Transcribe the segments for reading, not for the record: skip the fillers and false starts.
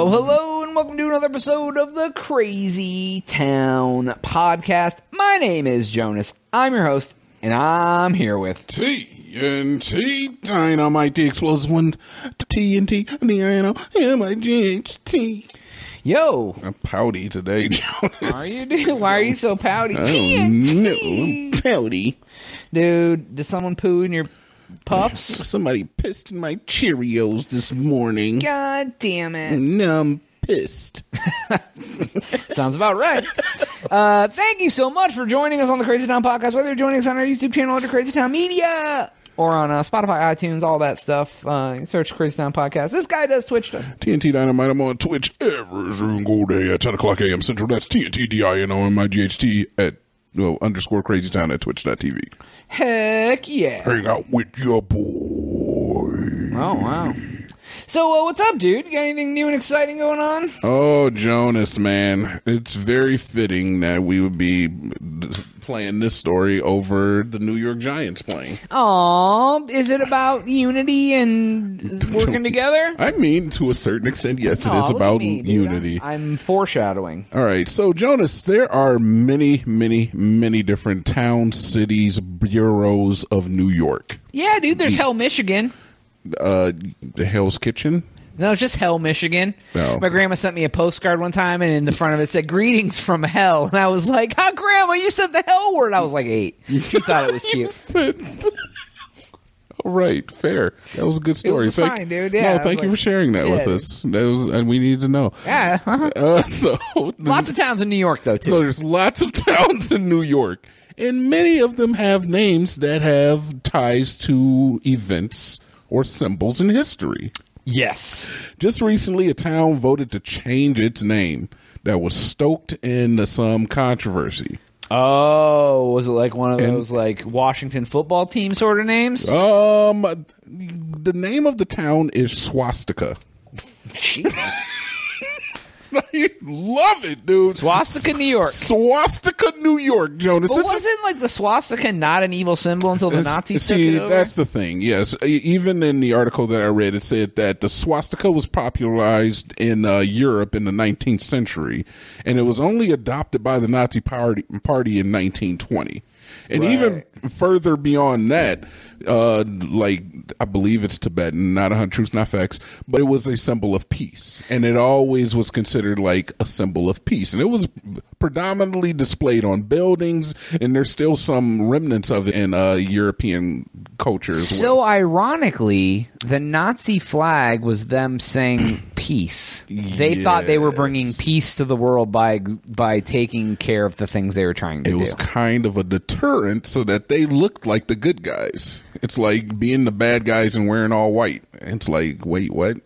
Hello, hello, and welcome to another episode of the Crazy Town Podcast. My name is Jonas. I'm your host, and I'm here with TNT Dynamite, the explosive one. TNT DINAMITE. Yo. I'm pouty today, Jonas. Are you, dude? Why are you so pouty? TNT. I'm pouty. Dude, did someone poo in your puffs? Somebody pissed in my Cheerios this morning. God damn it. Now I'm pissed. Sounds about right. Thank you so much for joining us on the Crazy Town Podcast, whether you're joining us on our YouTube channel or Crazy Town Media or on Spotify, iTunes, all that stuff. Search Crazy Town Podcast. This guy does Twitch stuff. TNT Dynamite. I'm on Twitch every single day at 10 o'clock a.m. Central. That's TNT DINOMIGHT at _ Crazy Town at twitch.tv. Heck yeah. Hang out with your boy. Oh, wow. So, what's up, dude? You got anything new and exciting going on? Oh, Jonas, man. It's very fitting that we would be playing this story over the New York Giants playing. Aw, is it about unity and working together? I mean, to a certain extent, yes, it is about unity. I'm foreshadowing. All right, so, Jonas, there are many, many, many different towns, cities, bureaus of New York. Yeah, dude, there's Hell, Michigan. The Hell's Kitchen? No, it's just Hell, Michigan. Oh. My grandma sent me a postcard one time, and in the front of it said, "Greetings from Hell." And I was like, "How, Grandma? You said the Hell word." I was like 8. She thought it was cute. All right, fair. That was a good story. It was a sign, dude. Yeah, no, thank you for sharing that with us. That was, and we need to know. Yeah. Lots of towns in New York, though, too. So there's lots of towns in New York, and many of them have names that have ties to events or symbols in history. Yes. Just recently, a town voted to change its name that was stoked in some controversy. Oh, was it like one of those like Washington football team sort of names? The name of the town is Swastika. Jesus. I love it, dude. Swastika, New York. Swastika, New York, Jonas. But wasn't like the swastika not an evil symbol until the Nazis took it over? That's the thing, yes. Even in the article that I read, it said that the swastika was popularized in Europe in the 19th century, and it was only adopted by the Nazi party in 1920. And even further beyond that, like I believe it's Tibetan, not 100 truths, not facts, but it was a symbol of peace, and it always was considered like a symbol of peace, and it was predominantly displayed on buildings, and there's still some remnants of it in European culture as well. So ironically, the Nazi flag was them saying peace. They thought they were bringing peace to the world by taking care of the things they were trying to do. It was kind of a deterrent so that they looked like the good guys. It's like being the bad guys and wearing all white. It's like, wait, what?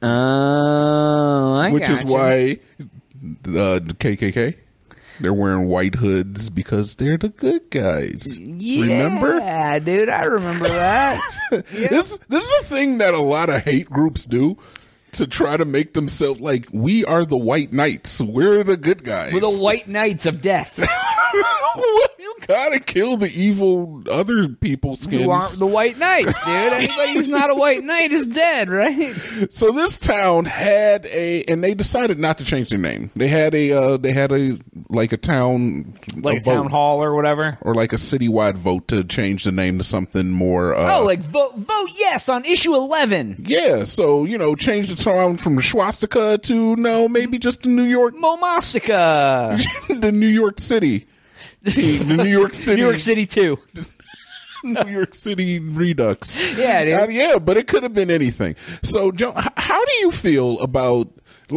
Oh, Which is why the KKK, they're wearing white hoods because they're the good guys. Yeah, remember? Yeah, dude, I remember that. Yeah. This is a thing that a lot of hate groups do to try to make themselves like, we are the white knights. We're the good guys. We're the white knights of death. You gotta kill the evil other people's skins. You aren't the white knights, dude. Anybody who's not a white knight is dead, right? So this town had and they decided not to change their name. They had a like a town, like a town hall or whatever, or like a citywide vote to change the name to something more. Like vote yes on issue 11. Yeah, so change the town from swastika to maybe just the New York Momostica, the New York City. The New York City. New York City 2. New York City Redux. Yeah, dude. Yeah, but it could have been anything. So, Joe, how do you feel about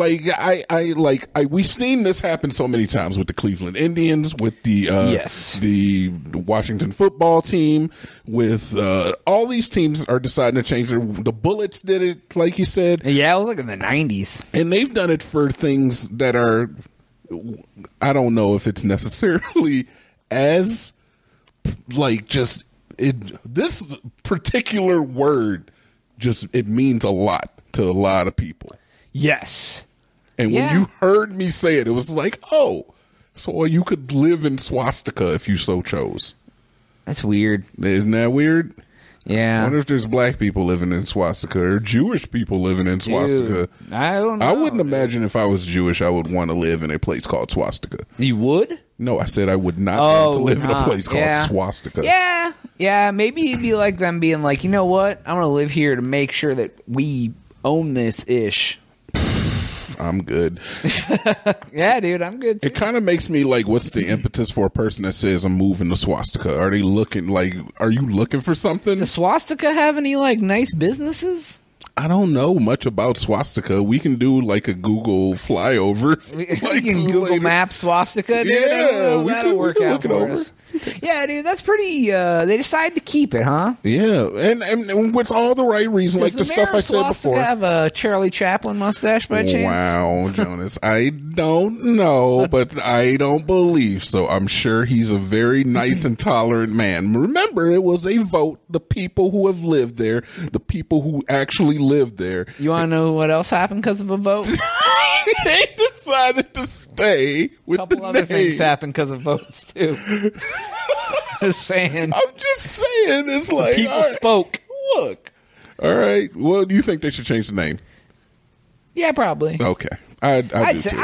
we've seen this happen so many times with the Cleveland Indians, with the the Washington football team, with all these teams are deciding to change the Bullets did it, like you said. Yeah, it was like in the 90s. And they've done it for things that are, I don't know if it's necessarily as this particular word it means a lot to a lot of people. Yes. And when you heard me say it, it was like, oh, so you could live in swastika if you so chose. That's weird. Isn't that weird? I Yeah. wonder if there's black people living in swastika or Jewish people living in swastika. Dude, I don't know. I wouldn't imagine if I was Jewish, I would want to live in a place called swastika. You would? No, I said I would not want to live in a place called yeah. swastika. Yeah. Yeah. Maybe it'd be like them being like, you know what? I'm going to live here to make sure that we own this ish. I'm good. Yeah, dude, I'm good too. It kind of makes me like, what's the impetus for a person that says I'm moving to swastika? Are they looking like, are you looking for something? Does swastika have any like nice businesses? I don't know much about swastika. We can do like a Google flyover. We like, can Google later. Map swastika, dude. Yeah, we that'll can work out look it for over. us. Yeah, dude, that's pretty. They decided to keep it, huh? Yeah, and with all the right reason, like Does the mayor stuff I of said swastika before. have a Charlie Chaplin mustache by chance? Wow, Jonas, I don't know, but I don't believe so. I'm sure he's a very nice and tolerant man. Remember, it was a vote. The people who have lived there, the people who actually lived there, You want to know what else happened because of a vote? they decided to stay A with couple the other name. things happened because of votes too. Just saying. I'm just saying, it's like People all right, spoke. Look, all right. Well, do you think they should change the name? Yeah, probably. Okay, I do I'd say too.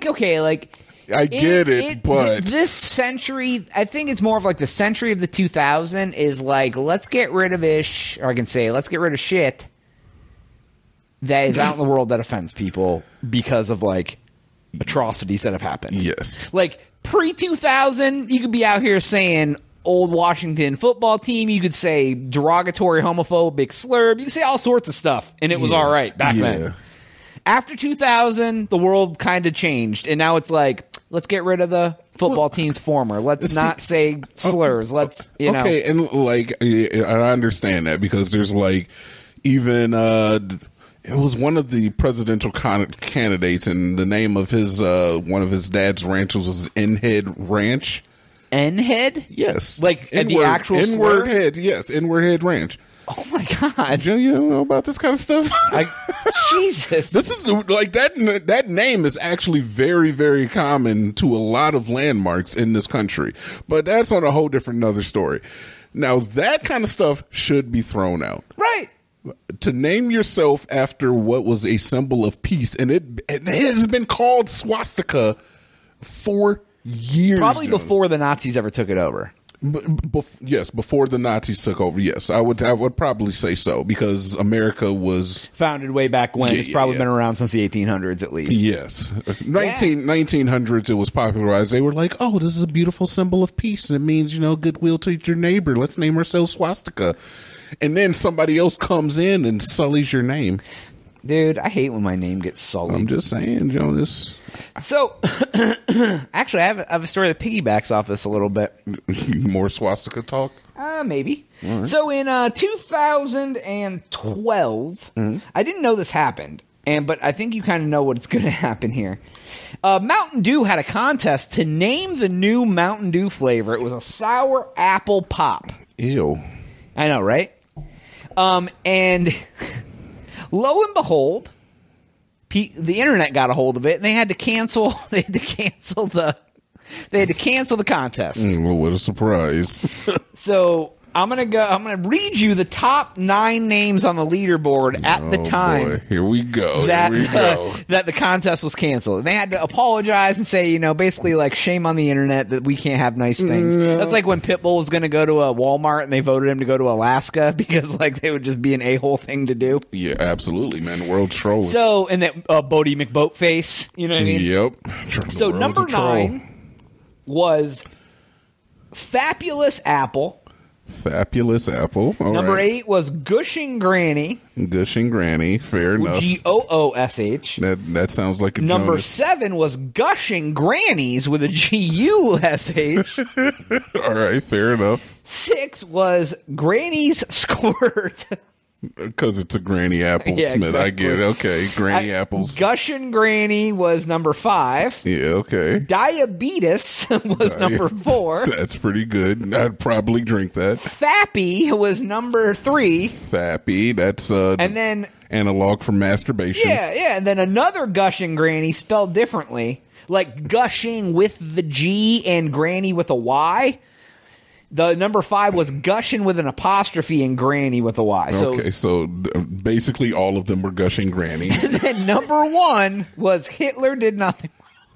I get it, but this century, I think it's more of like the century of the 2000 is like, let's get rid of ish, or I can say, let's get rid of shit that is out in the world that offends people because of like atrocities that have happened. yes. Like pre 2000, you could be out here saying old Washington football team. You could say derogatory, homophobic slur. You could say all sorts of stuff, and it was all right back then. After 2000, the world kind of changed, and now it's like, let's get rid of the football team's former. Let's not say slurs. Let's, you know. Okay, and like I understand that because there's like even it was one of the presidential candidates, and the name of his one of his dad's ranches was N-Head Ranch. N-head? Yes, Like the actual N-word slur? head. Yes, N-word head ranch. Oh my god! You don't know about this kind of stuff? Jesus. This is like that name is actually very, very common to a lot of landmarks in this country, but that's on a whole different another story. Now that kind of stuff should be thrown out. Right. To name yourself after what was a symbol of peace, and it has been called swastika for years. Probably Jonas. before the Nazis ever took it over. Yes, before the Nazis took over. Yes, I would probably say so because America was Founded way back when. Yeah, It's probably yeah. been around since the 1800s at least. yes 1900s. It was popularized. They were like, oh, this is a beautiful symbol of peace, and it means goodwill to your neighbor. Let's name ourselves swastika. And then somebody else comes in and sullies your name. Dude, I hate when my name gets sullied. I'm just saying, Jonas. So, actually, I have a story that piggybacks off this a little bit. More swastika talk. Maybe. So in 2012, I didn't know this happened, but I think you kind of know what's going to happen here. Mountain Dew had a contest to name the new Mountain Dew flavor. It was a sour apple pop. Ew. I know, right? And lo and behold, the internet got a hold of it, and they had to cancel. They had to cancel the contest. Well, what a surprise. So I'm gonna read you the top 9 names on the leaderboard at the time. Boy. Here we go. That, Here we go. that the contest was canceled. They had to apologize and say, basically like shame on the internet that we can't have nice things. No. That's like when Pitbull was going to go to a Walmart and they voted him to go to Alaska because like they would just be an a-hole thing to do. Yeah, absolutely, man. The world's trolling. So, and that Bodie McBoatface, you know what I mean? Yep. So The world's number a troll. 9 was Fabulous Apple. Fabulous apple. All Number right. 8 was Gushing Granny. Gushing Granny. Fair enough. Goosh. That sounds like a Number Jonas. 7 was Gushing Grannies with a Gush. All right, fair enough. 6 was Granny's Squirt. Because it's a Granny Apple Yeah, Smith. I exactly. get it. Okay, Granny Apples. Gushin' Granny was number 5. Yeah, okay. Diabetes was number 4. That's pretty good. I'd probably drink that. Fappy was number 3. Fappy. That's And then, analog for masturbation. yeah, and then another Gushing Granny spelled differently. Like gushing with the G and granny with a Y. The number 5 was gushing with an apostrophe and granny with a Y. So Okay, so basically all of them were gushing grannies. And then number 1 was Hitler did nothing.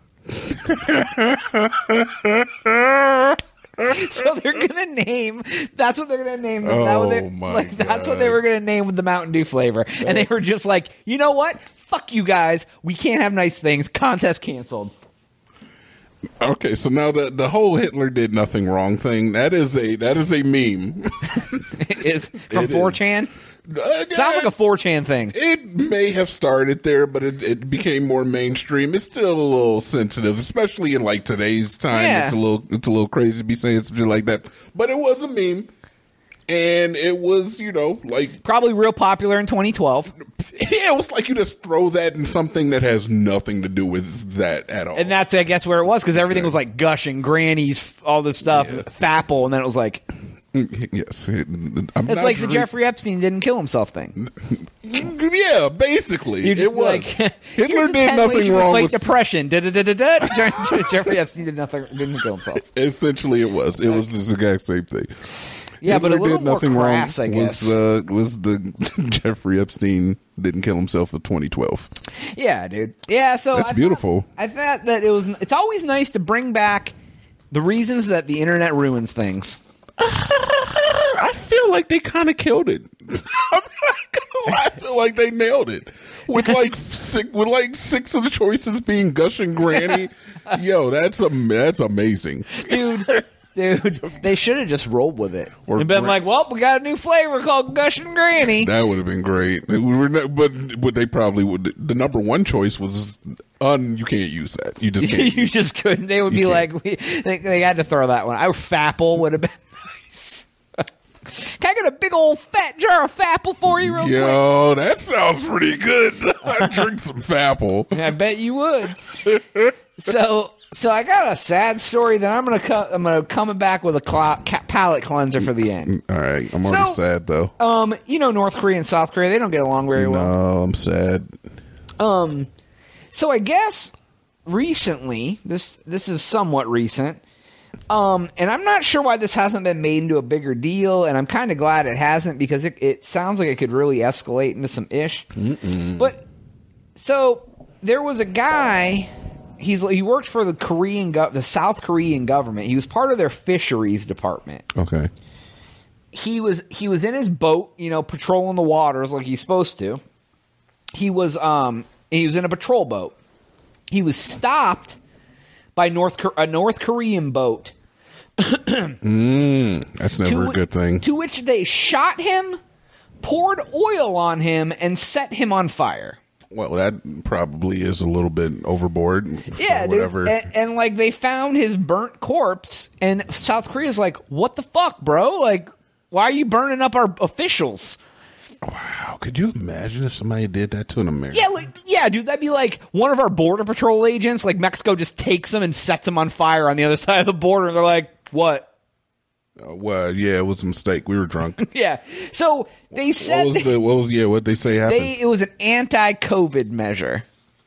So they're gonna name. That's what they're gonna name. That's what they were gonna name with the Mountain Dew flavor. And they were just like, you know what? Fuck you guys. We can't have nice things. Contest canceled. Okay, so now the whole Hitler did nothing wrong thing, that is a meme. Is from 4chan? Sounds like a 4chan thing. It may have started there, but it became more mainstream. It's still a little sensitive, especially in like today's time. Yeah. It's a little crazy to be saying something like that. But it was a meme. And it was, like... Probably real popular in 2012. Yeah, it was like you just throw that in something that has nothing to do with that at all. And that's, I guess, where it was, because everything was like gushing, grannies, all this stuff, Fapple, and then it was like... Yes. It's like the Jeffrey Epstein didn't kill himself thing. Yeah, basically. It was. Like, Hitler did nothing wrong with... depression. Jeffrey Epstein didn't kill himself. Essentially, it was. It was the exact same thing. Yeah, Hitler but a little did more nothing crass, wrong I guess. Was the Jeffrey Epstein didn't kill himself in 2012. Yeah, dude. Yeah, so that's beautiful. I thought that it's always nice to bring back the reasons that the internet ruins things. I feel like they kind of killed it. I'm not gonna lie. I feel like they nailed it with like six of the choices being gushing granny. Yo, that's amazing, dude. They should have just rolled with it and been like, "Well, we got a new flavor called Gushing Granny." That would have been great. But they probably would. The number 1 choice was you can't use that. You just can't. You just couldn't. They would be like, they had to throw that one. Our Fapple would have been nice. Can I get a big old fat jar of Fapple for you, real quick? Yo, that sounds pretty good. I'd drink some Fapple. I bet you would. So I got a sad story that I'm gonna come back with a palate cleanser for the end. All right, I'm already sad though. North Korea and South Korea, they don't get along very well. No, I'm sad. So I guess recently, this is somewhat recent. And I'm not sure why this hasn't been made into a bigger deal, and I'm kind of glad it hasn't, because it sounds like it could really escalate into some ish. But so there was a guy. He worked for the South Korean government. He was part of their fisheries department. Okay. He was in his boat, patrolling the waters like he's supposed to. He was in a patrol boat. He was stopped by a North Korean boat. That's never a good thing. To which they shot him, poured oil on him, and set him on fire. Well, that probably is a little bit overboard. Yeah, whatever. Dude. And like they found his burnt corpse, and South Korea's like, "What the fuck, bro? Like, why are you burning up our officials?" Wow, could you imagine if somebody did that to an American? Yeah, dude, that'd be like one of our border patrol agents. Like Mexico just takes them and sets them on fire on the other side of the border, and they're like, "What?" Well, yeah, it was a mistake. We were drunk. Yeah. So they said what'd they say happened? It was an anti-COVID measure.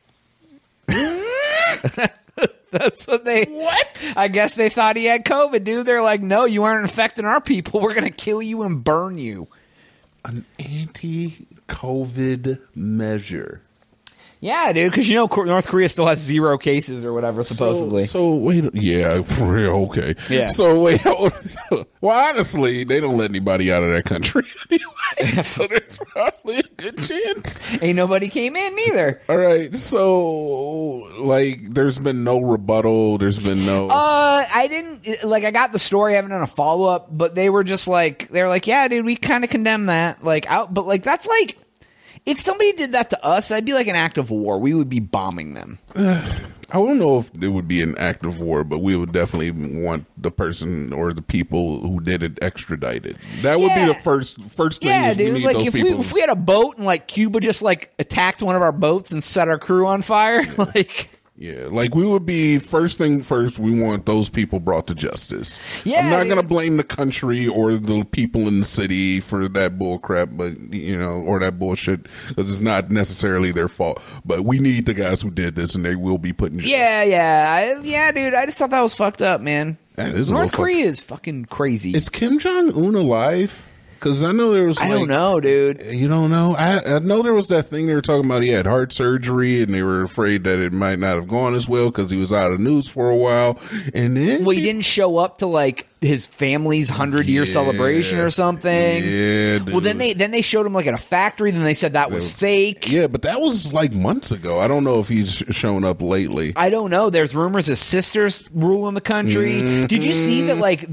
That's what they... What? I guess they thought he had COVID, dude. They're like, no, you aren't infecting our people. We're going to kill you and burn you. An anti-COVID measure. Yeah, dude, because North Korea still has 0 cases or whatever, supposedly. So wait, yeah, for real, okay. Yeah. So wait, well, honestly, they don't let anybody out of that country anyway, so there's probably a good chance. Ain't nobody came in either. All right, so there's been no rebuttal. There's been no. I didn't I got the story. I haven't done a follow up, but they were like, yeah, dude, we kind of condemn that. But that's like. If somebody did that to us, that'd be like an act of war. We would be bombing them. I don't know if it would be an act of war, but we would definitely want the person or the people who did it extradited. That would be the first thing. Yeah, dude. We need those people. If we had a boat and Cuba just attacked one of our boats and set our crew on fire, Yeah, like we would be first thing first. We want those people brought to justice. Yeah, I'm not gonna blame the country or the people in the city for that bull crap, but or that bullshit because it's not necessarily their fault. But we need the guys who did this, and they will be put in jail. Yeah, dude. I just thought that was fucked up, man. That is North Korea is fucking crazy. Is Kim Jong-un alive? Because I know there was. I don't know, dude. You don't know? I know there was that thing they were talking about. He had heart surgery, and they were afraid that it might not have gone as well because he was out of news for a while. And then, he didn't show up to like his family's 100-year celebration or something. Yeah. Dude. Well, then they showed him like at a factory. Then they said that was fake. Yeah, but that was like months ago. I don't know if he's shown up lately. I don't know. There's rumors his sisters ruling the country. Mm-hmm. Did you see that? Like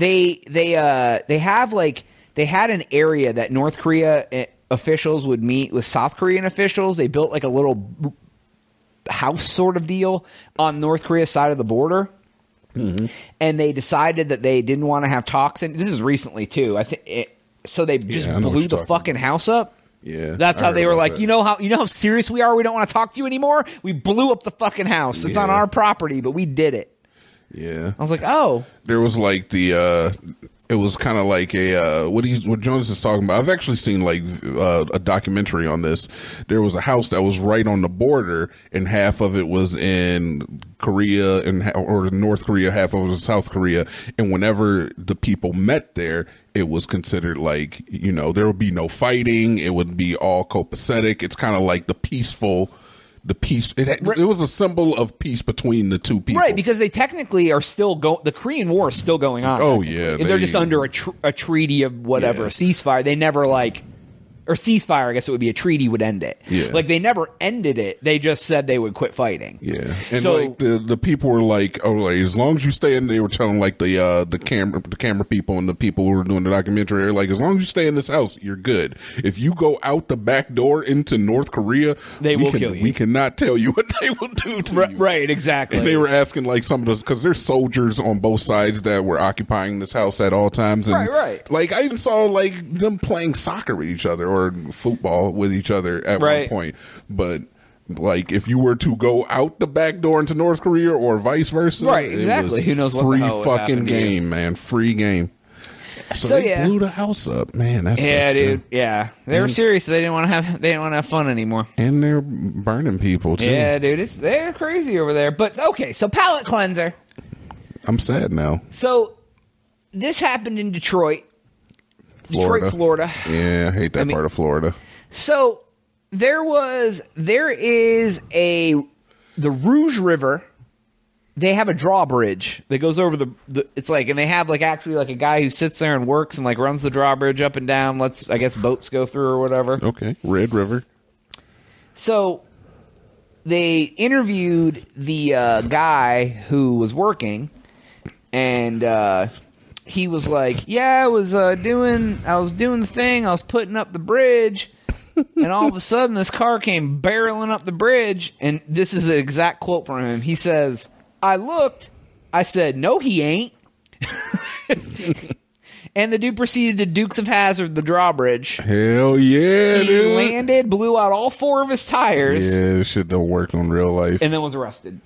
they have like. They had an area that North Korea officials would meet with South Korean officials. They built like a little house sort of deal on North Korea's side of the border. Mm-hmm. And they decided that they didn't want to have talks. And this is recently, too. So they just blew the fucking house up. Yeah. That's how they were like, you know how serious we are? We don't want to talk to you anymore? We blew up the fucking house. It's on our property, but we did it. Yeah. I was like, oh. There was like it was kind of like what Jonas is talking about. I've actually seen like a documentary on this. There was a house that was right on the border, and half of it was in Korea or North Korea, half of it was South Korea. And whenever the people met there, it was considered like there would be no fighting. It would be all copacetic. It's kind of like the peaceful. It was a symbol of peace between the two people, right? Because they technically are still the Korean War is still going on. Oh yeah, they're just under a treaty of whatever, a ceasefire. They never or ceasefire. I guess it would be a treaty would end it. Yeah, like they never ended it. They just said they would quit fighting. Yeah, and so like the people were like, oh, like, as long as you stay in, they were telling like the camera people and the people who were doing the documentary, are like, as long as you stay in this house, you're good. If you go out the back door into North Korea, they will kill you. We cannot tell you what they will do to you. Right, exactly. And they were asking like some of those because there's soldiers on both sides that were occupying this house at all times. And, right. Like I even saw like them playing soccer with each other or football with each other at one point. But like if you were to go out the back door into North Korea or vice versa, right? Exactly. Who knows what free the hell fucking game, man. Free game. So they blew the house up, man. That's dude. Yeah, they were serious. They didn't want to have fun anymore. And they're burning people too. Yeah, dude. They're crazy over there. But okay, so palate cleanser. I'm sad now. So this happened in Detroit, Florida. Yeah, I hate that part of Florida. So there is the Rouge River. They have a drawbridge that goes over it's like, and they have like actually like a guy who sits there and works and like runs the drawbridge up and down, lets I guess boats go through or whatever. Okay, Red River. So they interviewed the guy who was working, and he was like, "Yeah, I was doing the thing. I was putting up the bridge, and all of a sudden, this car came barreling up the bridge." And this is an exact quote from him. He says, "I looked. I said, no, he ain't." And the dude proceeded to Dukes of Hazzard the drawbridge. Hell yeah, he dude. landed, blew out all 4 of his tires. Yeah, this shit don't work on real life. And then was arrested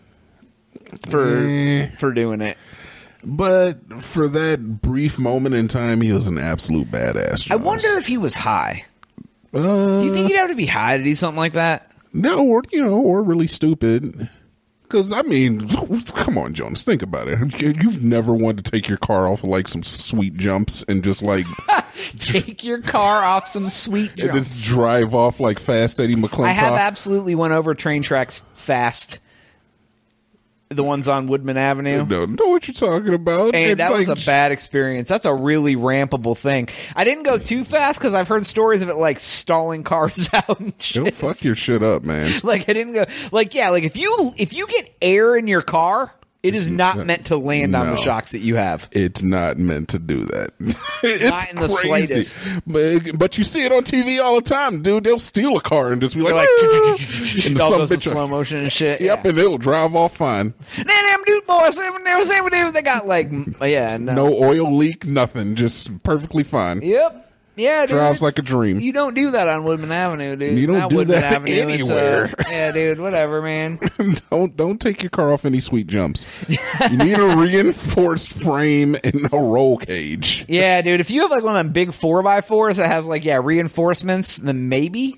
for doing it. But for that brief moment in time, he was an absolute badass. I wonder if he was high. Do you think he'd have to be high to do something like that? No, or really stupid. Because, I mean, come on, Jonas, think about it. You've never wanted to take your car off of, like, some sweet jumps and just, like... take your car off some sweet jumps. And just drive off like Fast Eddie McClintock. I have absolutely went over train tracks fast. The ones on Woodman Avenue. No, know what you're talking about. And that was a bad experience. That's a really rampable thing. I didn't go too fast because I've heard stories of it like stalling cars out and shit. It'll fuck your shit up, man. Like I didn't go like if you get air in your car, it is not meant to land on the shocks that you have. It's not meant to do that. It's not in the slightest. But you see it on TV all the time, dude. They'll steal a car and just be like and all goes in slow motion and shit. Yep, and it'll drive off fine. Them dude boys, they got like no oil leak, nothing, just perfectly fine. Yep. Yeah, dude. Drives like a dream. You don't do that on Woodman Avenue, dude. You don't Not do Woodman that Avenue, anywhere. yeah, dude, whatever, man. Don't take your car off any sweet jumps. You need a reinforced frame and a roll cage. Yeah, dude, if you have like one of them big 4x4s that has like, reinforcements, then maybe.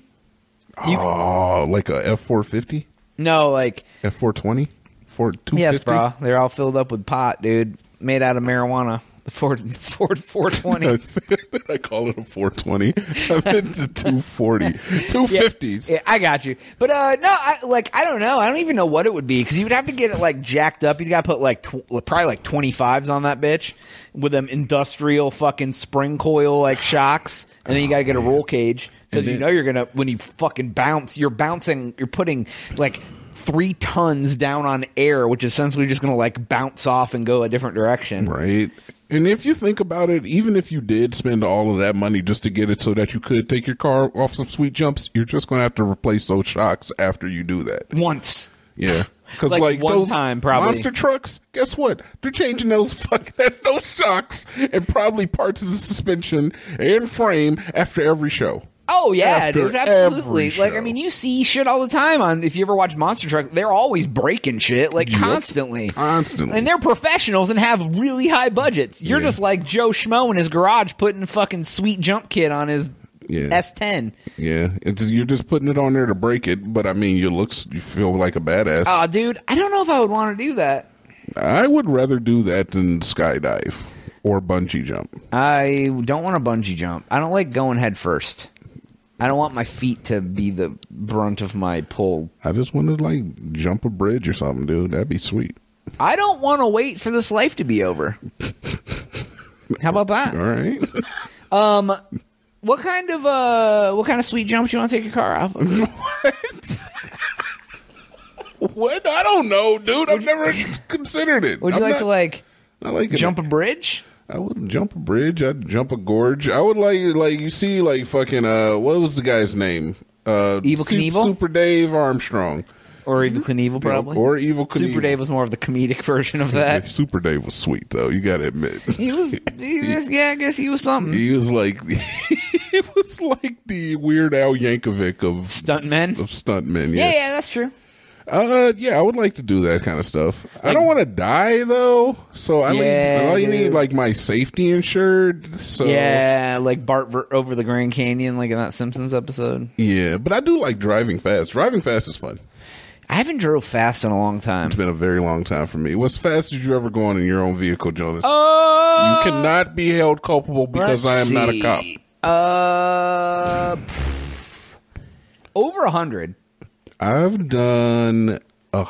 Like a F450? No, like... F420? 250? Yes, bro. They're all filled up with pot, dude. Made out of marijuana. The Ford 420. I call it a 420. I meant the 240. 250s. Yeah, I got you. But no, I don't know. I don't even know what it would be because you would have to get it like jacked up. You'd got to put like probably like 25s on that bitch with them industrial fucking spring coil like shocks, and then you got to get a roll cage because you know you're gonna when you fucking bounce, you're putting like 3 tons down on air, which is essentially just going to like bounce off and go a different direction. Right. And if you think about it, even if you did spend all of that money just to get it so that you could take your car off some sweet jumps, you're just going to have to replace those shocks after you do that. Once. Yeah. Because like one those time, probably. monster trucks, guess what? They're changing those shocks and probably parts of the suspension and frame after every show. Oh yeah, After dude, absolutely. every Like, show. I mean, you see shit all the time on. If you ever watch Monster Truck, they're always breaking shit, like constantly, Constantly. and they're professionals and have really high budgets. You're just like Joe Schmo in his garage putting fucking sweet jump kit on his S10. Yeah, you're just putting it on there to break it, but I mean, you feel like a badass. Oh, dude, I don't know if I would want to do that. I would rather do that than skydive or bungee jump. I don't want to bungee jump. I don't like going head first. I don't want my feet to be the brunt of my pull. I just want to like jump a bridge or something, dude. That'd be sweet. I don't want to wait for this life to be over. How about that? All right. What kind of sweet jumps you want to take your car off of? What? I don't know, dude. I've never considered it. Would you like to jump a a bridge? I would jump a bridge. I'd jump a gorge. I would like you see like fucking what was the guy's name? Evel Knievel? Super Dave Armstrong. Or Evel Knievel, probably. Or Evel Knievel. Super Dave was more of the comedic version of that. Super Dave was sweet though. You got to admit. He was I guess he was something. He was like the Weird Al Yankovic of stuntmen. Yeah, that's true. Yeah, I would like to do that kind of stuff. I don't want to die though, so I need like my safety insured. So yeah, like Bart over the Grand Canyon, like in that Simpsons episode. Yeah, but I do like driving fast. Driving fast is fun. I haven't drove fast in a long time. It's been a very long time for me. What's fast did you ever go on in your own vehicle, Jonas? You cannot be held culpable because I am not a cop. Over 100. I've done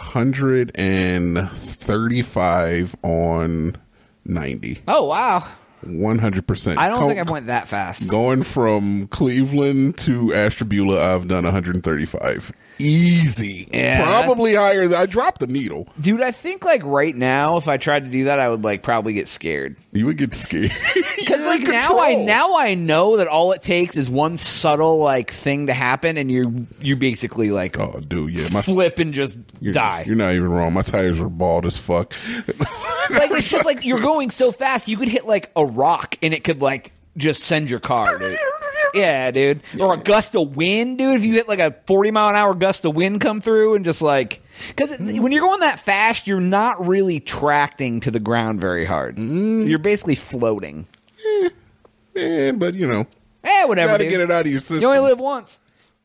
135 on 90. Oh, wow. 100%. I don't think I went that fast. Going from Cleveland to Ashtabula, I've done 135. Easy. Yeah. Probably higher. I dropped the needle. Dude, I think like right now, if I tried to do that, I would like probably get scared. You would get scared. Because like now I know that all it takes is one subtle like thing to happen, and you're basically like, oh, dude, yeah, flip and just die. You're not even wrong. My tires are bald as fuck. Like it's just like you're going so fast, you could hit like a rock, and it could like just send your car, dude. Yeah, dude. Or a gust of wind, dude. If you hit like a 40-mile-an-hour gust of wind come through and just like... Because when you're going that fast, you're not really tracting to the ground very hard. You're basically floating. But, you know. Whatever, gotta dude. get it out of your system. You only live once.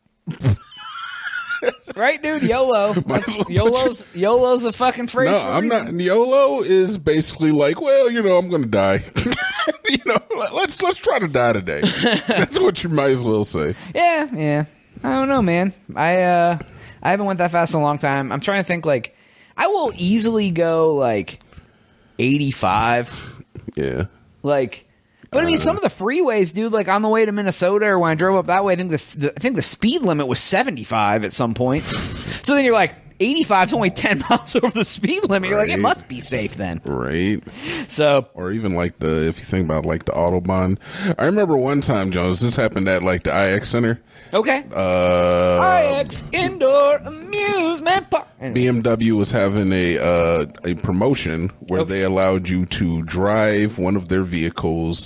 Right, dude? YOLO. YOLO's a fucking phrase. No, I'm not. YOLO is basically like, well, you know, I'm going to die. You know, let's try to die today. That's what you might as well say. Yeah. I don't know, man. I haven't went that fast in a long time. I'm trying to think, like, I will easily go, like, 85. Yeah. Like, but I mean, some of the freeways, dude, like on the way to Minnesota or when I drove up that way, I think the speed limit was 75 at some point. So then you're like, 85 is only 10 miles over the speed limit. You're like, it must be safe then. Right. So, or even like if you think about like the Autobahn. I remember one time, Jones, this happened at like the IX Center. Okay. IX Indoor Amusement Park. BMW was having a promotion where they allowed you to drive one of their vehicles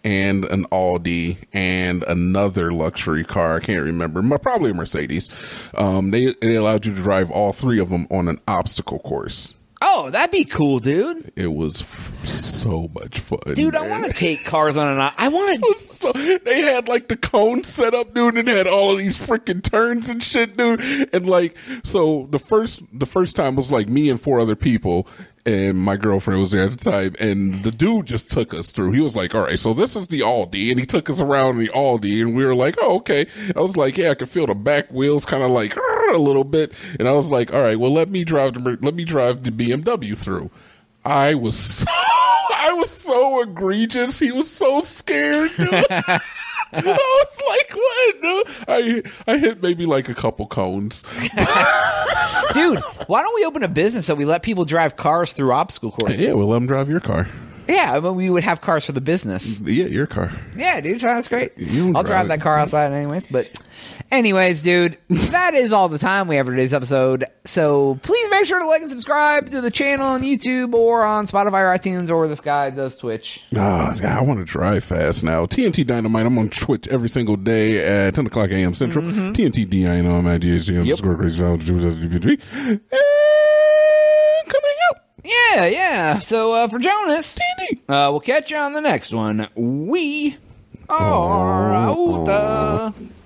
and an Audi and another luxury car. I can't remember. Probably a Mercedes. They allowed you to drive all three of them on an obstacle course. Oh, that'd be cool, dude. It was so much fun, dude. Man. I want to take cars on an. I want to. They had like the cone set up, dude, and had all of these freaking turns and shit, dude. And like, so the first time was like me and 4 other people. And my girlfriend was there at the time, and the dude just took us through. He was like, all right, so this is the Aldi, and he took us around the Aldi, and we were like, oh, okay. I was like, yeah, I could feel the back wheels kind of like a little bit, and I was like, all right, well, let me drive the BMW through. I was so egregious. He was so scared, dude. I was like, what, dude? I hit maybe like a couple cones. Dude, why don't we open a business so we let people drive cars through obstacle courses? Yeah, we'll let them drive your car. Yeah, but we would have cars for the business. Yeah, your car. Yeah, dude, that's great. I'll drive that car outside anyways. But anyways, dude, that is all the time we have for today's episode. So please make sure to like and subscribe to the channel on YouTube or on Spotify or iTunes, or this guy does Twitch. I want to drive fast now. TNT Dynamite, I'm on Twitch every single day at 10 o'clock a.m. Central. TNT DINO, I'm at DHG. Coming up. Yeah. So for Jonas, we'll catch you on the next one. We are out.